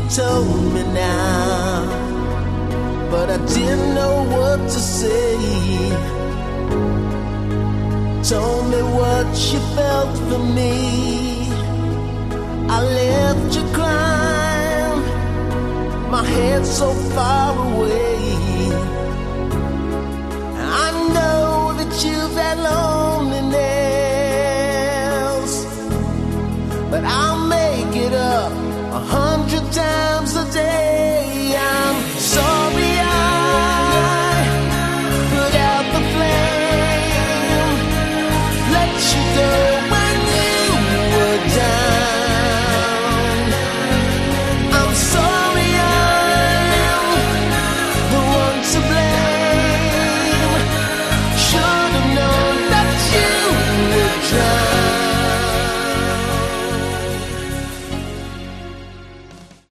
told me now, but I didn't know what to say. Told me what you felt for me. I left you crying, my head so far away.